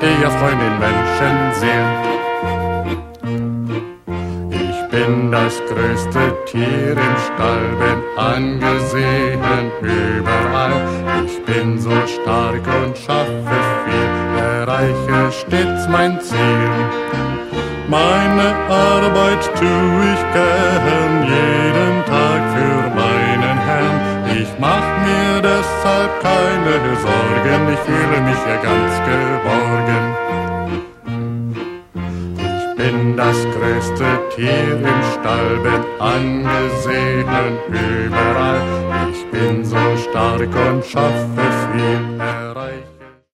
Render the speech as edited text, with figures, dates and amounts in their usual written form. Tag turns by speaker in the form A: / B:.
A: eher Freund den Menschen sehr. Ich bin das größte Tier im Stall, bin angesehen überall. Ich bin so stark und schaffe viel, erreiche stets mein Ziel. Meine Arbeit tu ich gern, jeden Tag für meinen Herrn. Ich mach mir deshalb keine Sorgen, ich fühle mich hier ganz geborgen. Ich bin das größte Tier im Stall, bin angesehen überall. Ich bin so stark und schaffe viel.